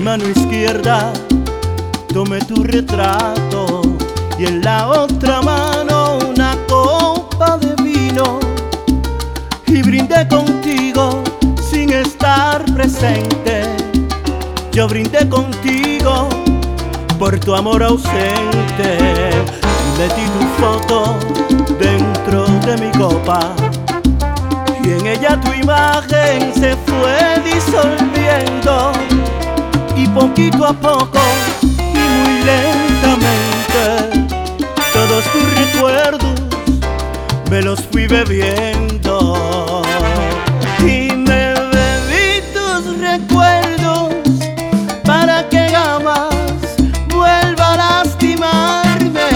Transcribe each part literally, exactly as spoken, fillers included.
mano izquierda tomé tu retrato y en la otra mano una copa de vino, y brindé contigo sin estar presente. Yo brindé contigo por tu amor ausente. Metí tu foto dentro de mi copa y en ella tu imagen se fue disolviendo, y poquito a poco y muy lentamente todos tus recuerdos me los fui bebiendo. Y me bebí tus recuerdos para que jamás vuelva a lastimarme.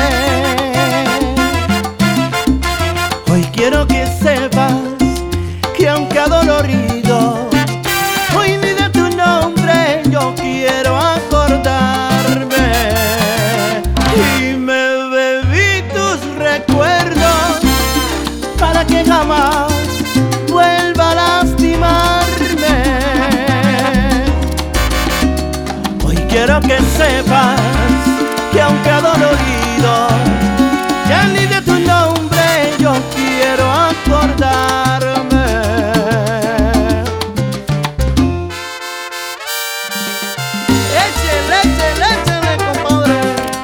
Hoy quiero que sepas que aunque adolorido, hoy ni de tu nombre yo quiero acordarme. Y me bebí tus recuerdos para que jamás vuelva a lastimarme. Hoy quiero que sepas que aunque adolorido, ya ni de tu nombre yo quiero acordarme. Échale, échale, échale, compadre.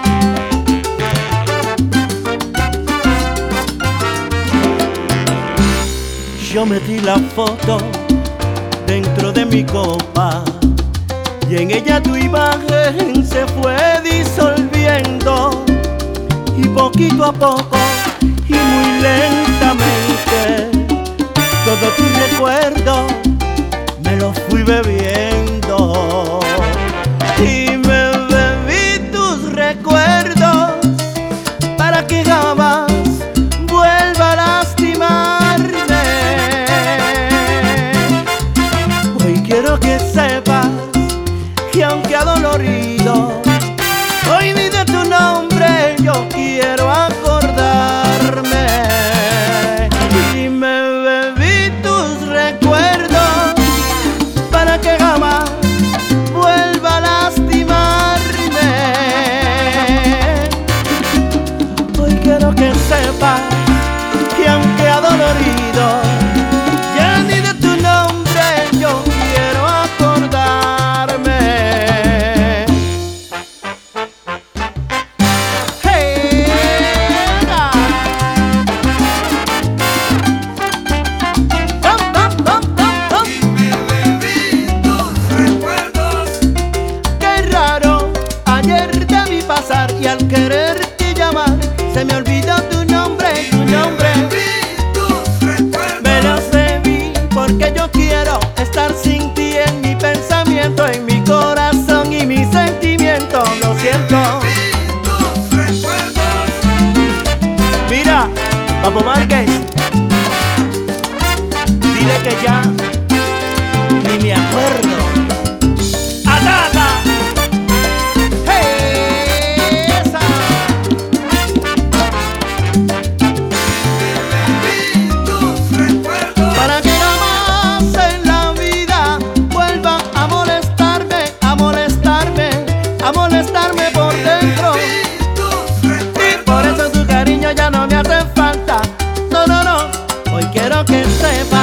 Yo metí la foto dentro de mi copa y en ella tu imagen se fue disolviendo, y poquito a poco y muy lentamente todo tu recuerdo me lo fui bebiendo. Y me bebí tus recuerdos para que jamás vuelva a lastimarme. Hoy quiero que sepas que aunque adolorido, hoy ni de tu nombre yo quiero acordarme. Y me bebí tus recuerdos para que jamás vuelva a lastimarme. Hoy quiero que sepas que aunque adolorido, ya ni de tu nombre yo quiero acordarme. Hey, ah. Bum, bum, bum, bum, bum. Me bebí tus recuerdos. Qué raro, ayer te vi pasar y al quererte llamar se me olvidó tu nombre, tu nombre. Me bebí tus recuerdos. Me los bebí porque yo quiero estar sin ti en mi pensamiento, en mi corazón y mi sentimiento. Lo siento. Me bebí tus recuerdos. Mira, Papo Márquez, dile que ya ni me acuerdo. ¡Atata! ¡Hey! ¡Esa! Me bebí tus recuerdos. Para que jamás en la vida vuelva a molestarme, a molestarme, a molestarme por dentro. Me bebí tus Y recuerdos. por eso tu cariño ya no me hace falta. No, no, no. Hoy quiero que sepas